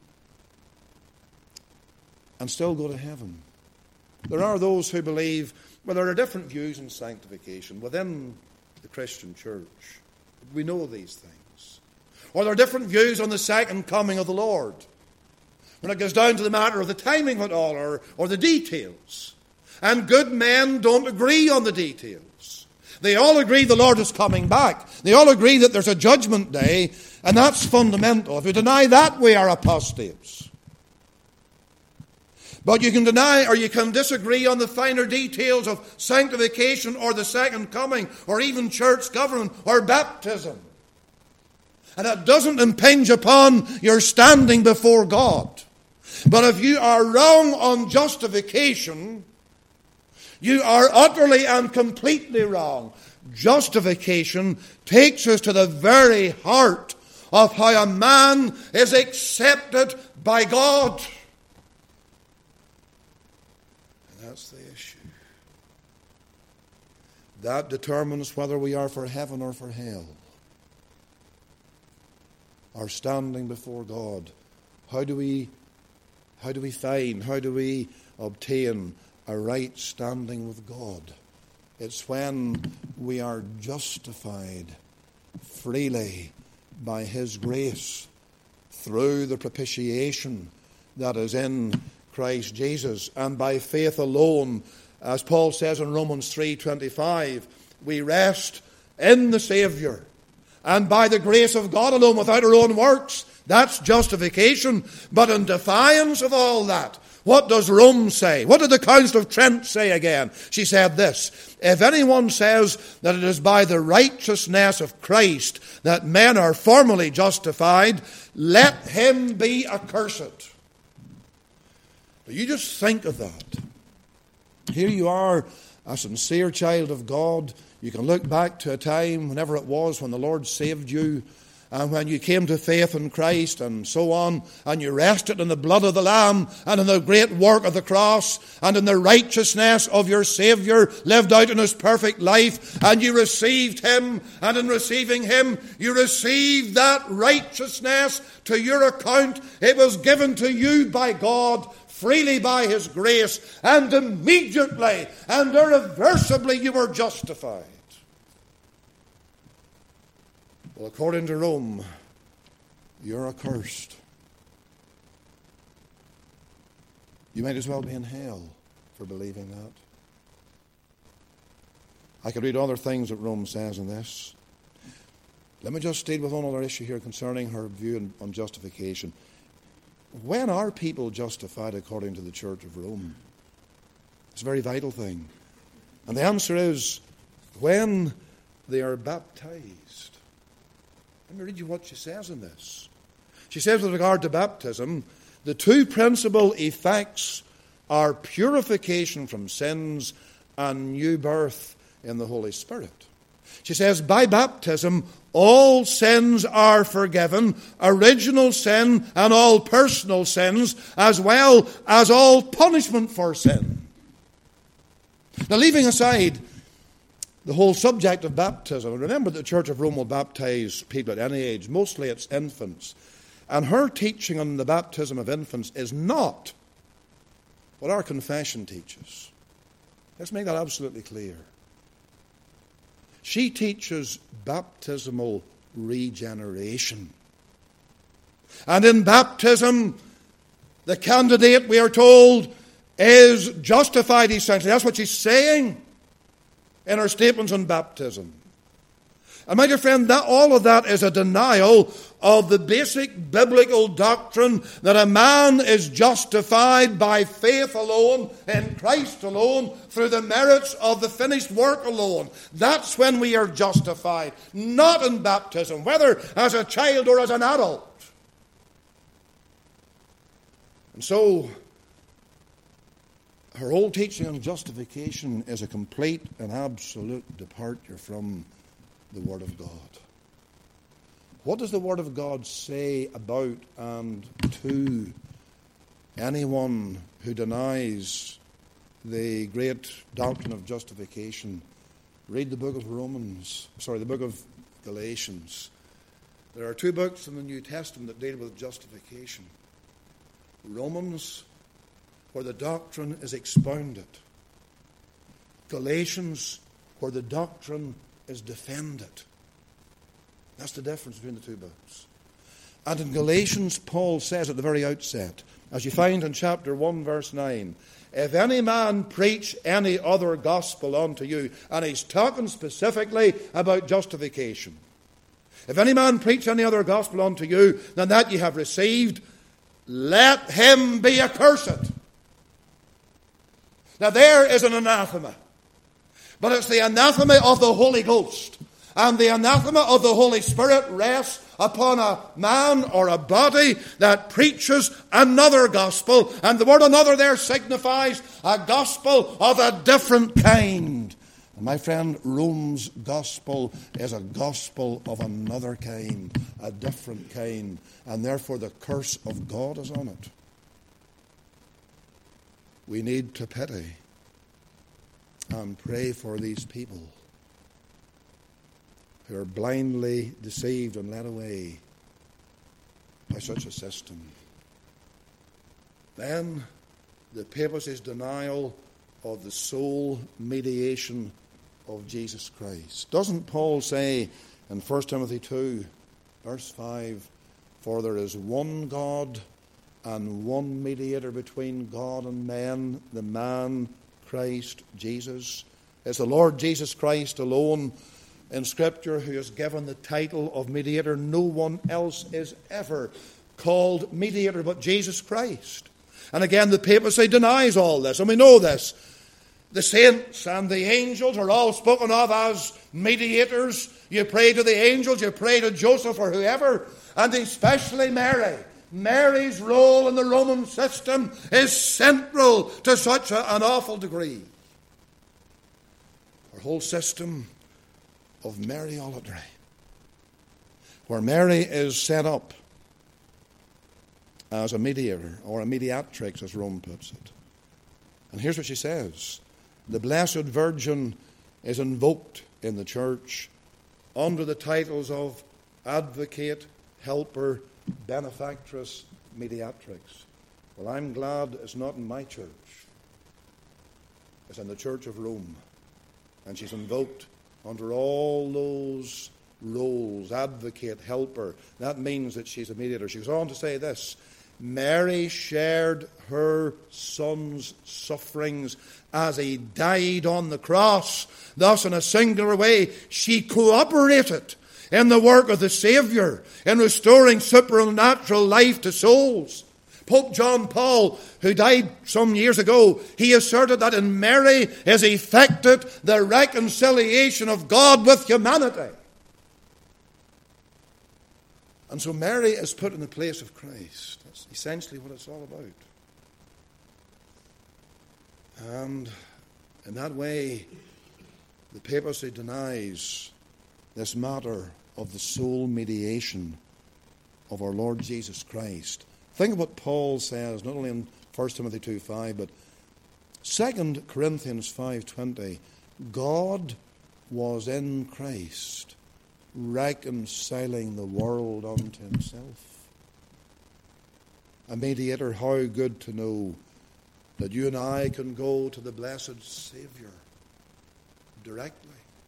[SPEAKER 1] and still go to heaven. There are those who believe, well, there are different views on sanctification within the Christian church. We know these things. Or there are different views on the second coming of the Lord. When it goes down to the matter of the timing of it all, or the details. And good men don't agree on the details. They all agree the Lord is coming back. They all agree that there's a judgment day. And that's fundamental. If we deny that, we are apostates. But you can deny or you can disagree on the finer details of sanctification or the second coming or even church government or baptism. And that doesn't impinge upon your standing before God. But if you are wrong on justification, you are utterly and completely wrong. Justification takes us to the very heart of how a man is accepted by God. And that's the issue. That determines whether we are for heaven or for hell. Our standing before God. How do we obtain a right standing with God? It's when we are justified freely by His grace through the propitiation that is in Christ Jesus, and by faith alone, as Paul says in Romans 3:25, we rest in the Saviour, and by the grace of God alone, without our own works. That's justification. But in defiance of all that, what does Rome say? What did the Council of Trent say again? She said this: if anyone says that it is by the righteousness of Christ that men are formally justified, let him be accursed. Do you just think of that? Here you are, a sincere child of God. You can look back to a time, whenever it was, when the Lord saved you, and when you came to faith in Christ and so on, and you rested in the blood of the Lamb and in the great work of the cross and in the righteousness of your Saviour lived out in His perfect life, and you received Him, and in receiving Him you received that righteousness to your account. It was given to you by God freely by His grace, and immediately and irreversibly you were justified. Well, according to Rome, you're accursed. You might as well be in hell for believing that. I could read other things that Rome says in this. Let me just deal with one other issue here concerning her view on justification. When are people justified according to the Church of Rome? It's a very vital thing. And the answer is when they are baptized. Let me read you what she says in this. She says with regard to baptism, the two principal effects are purification from sins and new birth in the Holy Spirit. She says, by baptism, all sins are forgiven, original sin and all personal sins, as well as all punishment for sin. Now, leaving aside the whole subject of baptism, remember that the Church of Rome will baptize people at any age, mostly it's infants. And her teaching on the baptism of infants is not what our confession teaches. Let's make that absolutely clear. She teaches baptismal regeneration. And in baptism, the candidate, we are told, is justified essentially. That's what she's saying in her statements on baptism. And my dear friend, that all of that is a denial of the basic biblical doctrine that a man is justified by faith alone, in Christ alone, through the merits of the finished work alone. That's when we are justified, not in baptism, whether as a child or as an adult. And so, her whole teaching on justification is a complete and absolute departure from the Word of God. What does the Word of God say about and to anyone who denies the great doctrine of justification? Read the book of the book of Galatians. There are two books in the New Testament that deal with justification. Romans, where the doctrine is expounded. Galatians, where the doctrine is defended. That's the difference between the two books. And in Galatians, Paul says at the very outset, as you find in chapter 1, verse 9, if any man preach any other gospel unto you, and he's talking specifically about justification. If any man preach any other gospel unto you than that ye have received, let him be accursed. Now there is an anathema. But it's the anathema of the Holy Ghost. And the anathema of the Holy Spirit rests upon a man or a body that preaches another gospel. And the word another there signifies a gospel of a different kind. And my friend, Rome's gospel is a gospel of another kind, a different kind. And therefore the curse of God is on it. We need to pity and pray for these people who are blindly deceived and led away by such a system. Then the papacy's denial of the sole mediation of Jesus Christ. Doesn't Paul say in 1 Timothy 2, verse 5, for there is one God and one mediator between God and men, the man Christ Jesus. It's the Lord Jesus Christ alone in Scripture who is given the title of mediator. No one else is ever called mediator but Jesus Christ. And again, the papacy denies all this, and we know this. The saints and the angels are all spoken of as mediators. You pray to the angels, you pray to Joseph or whoever, and especially Mary. Mary's role in the Roman system is central to such an awful degree. Our whole system of Mariolatry, where Mary is set up as a mediator, or a mediatrix, as Rome puts it. And here's what she says. The Blessed Virgin is invoked in the church under the titles of advocate, helper, benefactress, mediatrix. Well, I'm glad it's not in my church. It's in the Church of Rome. And she's invoked under all those roles, advocate, helper. That means that she's a mediator. She goes on to say this. Mary shared her son's sufferings as he died on the cross. Thus, in a singular way, she cooperated in the work of the Saviour, in restoring supernatural life to souls. Pope John Paul, who died some years ago, he asserted that in Mary is effected the reconciliation of God with humanity. And so Mary is put in the place of Christ. That's essentially what it's all about. And in that way, the papacy denies this matter of the sole mediation of our Lord Jesus Christ. Think of what Paul says, not only in 1 Timothy 2:5, but 2 Corinthians 5:20. God was in Christ, reconciling the world unto himself. A mediator, how good to know that you and I can go to the blessed Saviour directly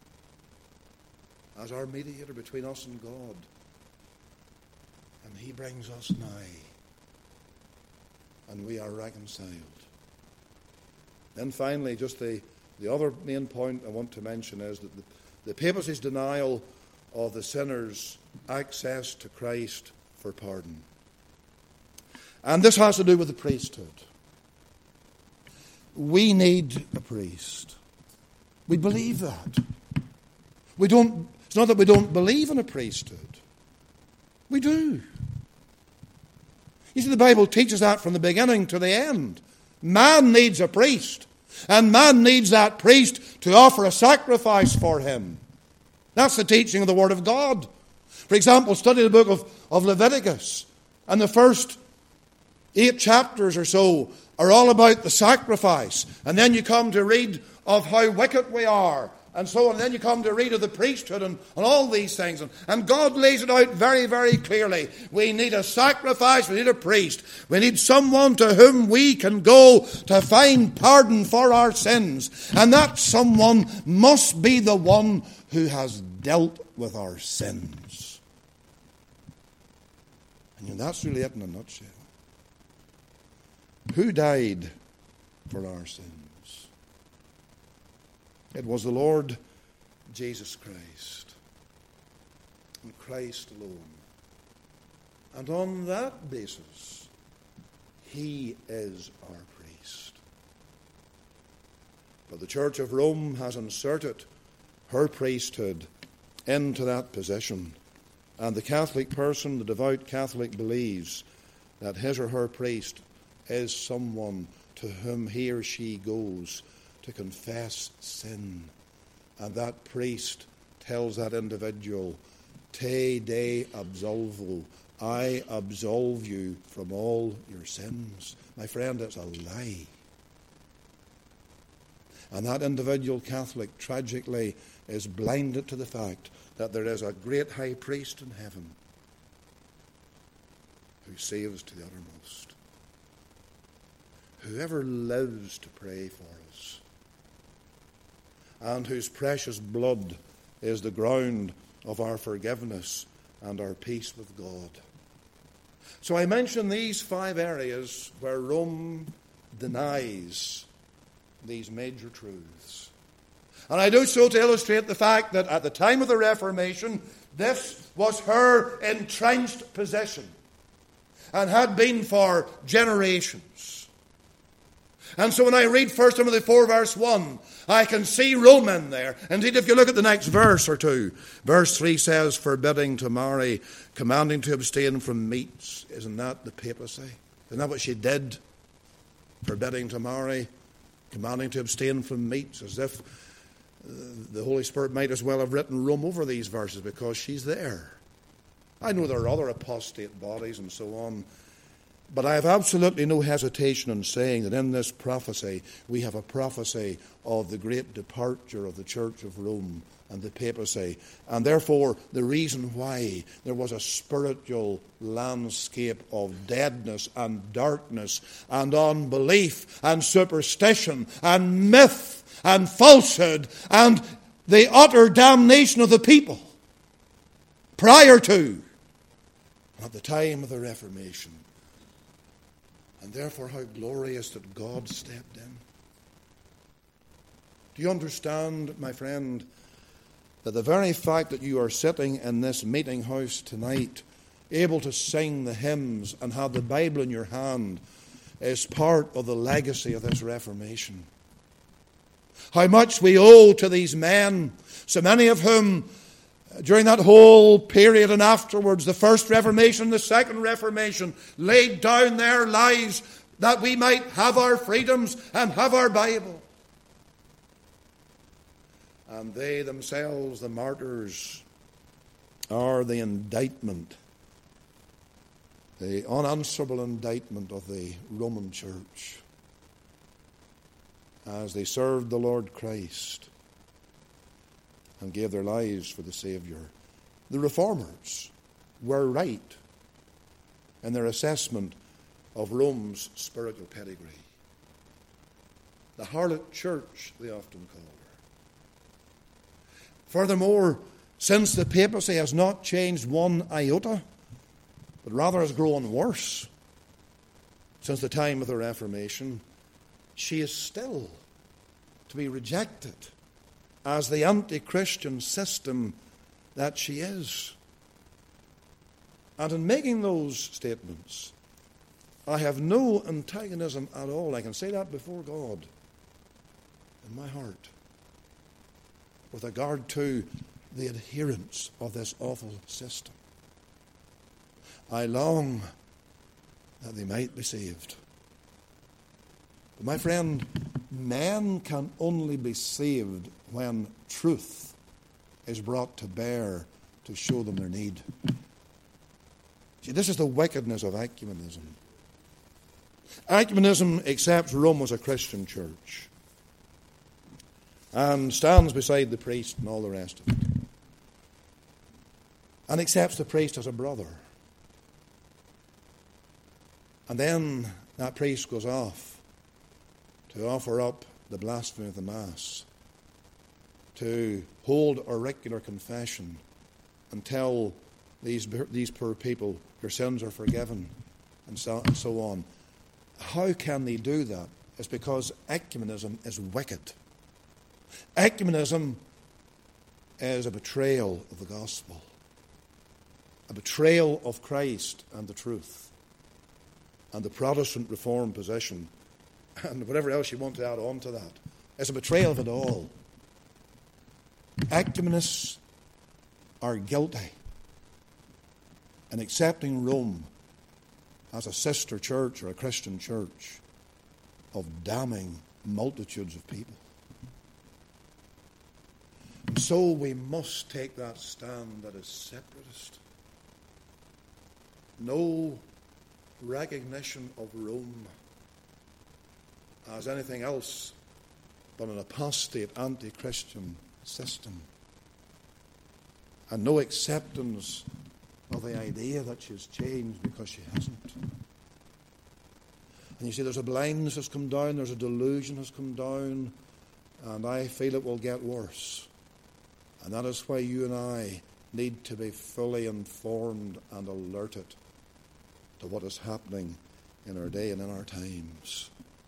[SPEAKER 1] as our mediator between us and God. And he brings us nigh. And we are reconciled. Then finally, just the other main point I want to mention is that the papacy's denial of the sinner's access to Christ for pardon. And this has to do with the priesthood. We need a priest. We believe that. It's not that we don't believe in a priesthood. We do. You see, the Bible teaches that from the beginning to the end. Man needs a priest. And man needs that priest to offer a sacrifice for him. That's the teaching of the Word of God. For example, study the book of Leviticus. And the first 8 chapters or so are all about the sacrifice. And then you come to read of how wicked we are. And so on. And then you come to read of the priesthood and all these things. And God lays it out very, very clearly. We need a sacrifice. We need a priest. We need someone to whom we can go to find pardon for our sins. And that someone must be the one who has dealt with our sins. And that's really it in a nutshell. Who died for our sins? It was the Lord Jesus Christ. in Christ alone. And on that basis, he is our priest. But the Church of Rome has inserted her priesthood into that position. And the Catholic person, the devout Catholic, believes that his or her priest is someone to whom he or she goes to confess sin. And that priest tells that individual, Te de absolvo, I absolve you from all your sins. My friend, it's a lie. And that individual Catholic, tragically, is blinded to the fact that there is a great high priest in heaven who saves to the uttermost. Whoever lives to pray for us, and whose precious blood is the ground of our forgiveness and our peace with God. So I mention these 5 areas where Rome denies these major truths. And I do so to illustrate the fact that at the time of the Reformation, this was her entrenched position and had been for generations. And so when I read 1 Timothy 4 verse 1, I can see Rome in there. Indeed, if you look at the next verse or two, verse 3 says, forbidding to marry, commanding to abstain from meats. Isn't that the papacy? Isn't that what she did? Forbidding to marry, commanding to abstain from meats, as if the Holy Spirit might as well have written Rome over these verses because she's there. I know there are other apostate bodies and so on, but I have absolutely no hesitation in saying that in this prophecy we have a prophecy of the great departure of the Church of Rome and the papacy, and therefore the reason why there was a spiritual landscape of deadness and darkness and unbelief and superstition and myth and falsehood and the utter damnation of the people prior to and at the time of the Reformation. And therefore how glorious that God stepped in. Do you understand, my friend, that the very fact that you are sitting in this meeting house tonight, able to sing the hymns and have the Bible in your hand, is part of the legacy of this Reformation? How much we owe to these men, so many of whom during that whole period and afterwards, the First Reformation, the Second Reformation, laid down their lives that we might have our freedoms and have our Bible. And they themselves, the martyrs, are the indictment, the unanswerable indictment of the Roman Church as they served the Lord Christ and gave their lives for the Saviour. The Reformers were right in their assessment of Rome's spiritual pedigree. The harlot church, they often call her. Furthermore, since the papacy has not changed one iota, but rather has grown worse since the time of the Reformation, she is still to be rejected as the anti-Christian system that she is. And in making those statements, I have no antagonism at all. I can say that before God in my heart with regard to the adherents of this awful system. I long that they might be saved. But my friend, men can only be saved when truth is brought to bear to show them their need. See, this is the wickedness of ecumenism. Ecumenism accepts Rome as a Christian church and stands beside the priest and all the rest of it, and accepts the priest as a brother. And then that priest goes off to offer up the blasphemy of the Mass, to hold auricular confession and tell these poor people your sins are forgiven and so on. How can they do that? It's because ecumenism is wicked. Ecumenism is a betrayal of the gospel. a betrayal of Christ and the truth, and the Protestant Reformed position, and whatever else you want to add on to that. It's a betrayal of it all. Ecumenists are guilty in accepting Rome as a sister church or a Christian church of damning multitudes of people. And so we must take that stand that is separatist. No recognition of Rome as anything else but an apostate, anti-Christian system. And no acceptance of the idea that she's changed because she hasn't. And you see, there's a blindness that's come down, there's a delusion that's come down, and I feel it will get worse. And that is why you and I need to be fully informed and alerted to what is happening in our day and in our times.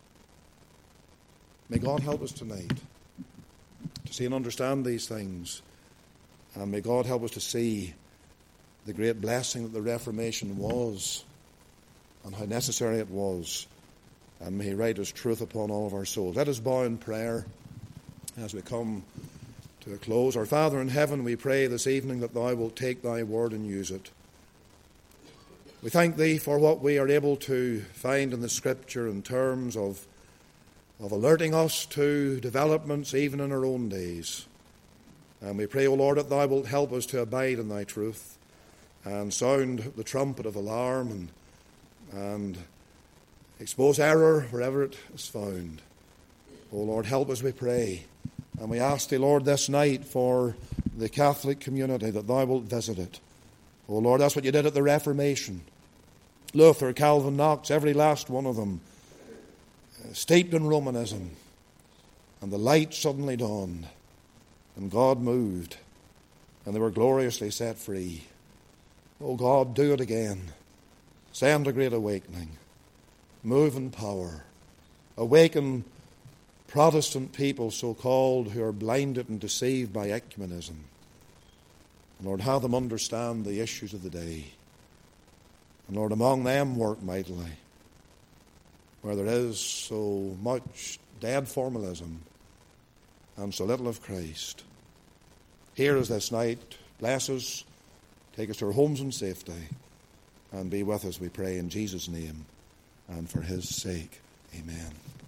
[SPEAKER 1] May God help us tonight to see and understand these things. And may God help us to see the great blessing that the Reformation was and how necessary it was. And may He write His truth upon all of our souls. Let us bow in prayer as we come to a close. Our Father in heaven, we pray this evening that Thou wilt take Thy word and use it. We thank Thee for what we are able to find in the Scripture in terms of alerting us to developments even in our own days. And we pray, O Lord, that Thou wilt help us to abide in Thy truth and sound the trumpet of alarm and expose error wherever it is found. O Lord, help us, we pray. And we ask Thee, Lord, this night for the Catholic community, that Thou wilt visit it. O Lord, that's what You did at the Reformation. Luther, Calvin, Knox, every last one of them, steeped in Romanism. And the light suddenly dawned, and God moved, and they were gloriously set free. Oh God, do it again. Send a great awakening. Move in power. Awaken Protestant people, so-called, who are blinded and deceived by ecumenism. And Lord, have them understand the issues of the day. And Lord, among them work mightily, where there is so much dead formalism and so little of Christ. Hear us this night. Bless us. Take us to our homes in safety. And be with us, we pray, in Jesus' name and for His sake. Amen.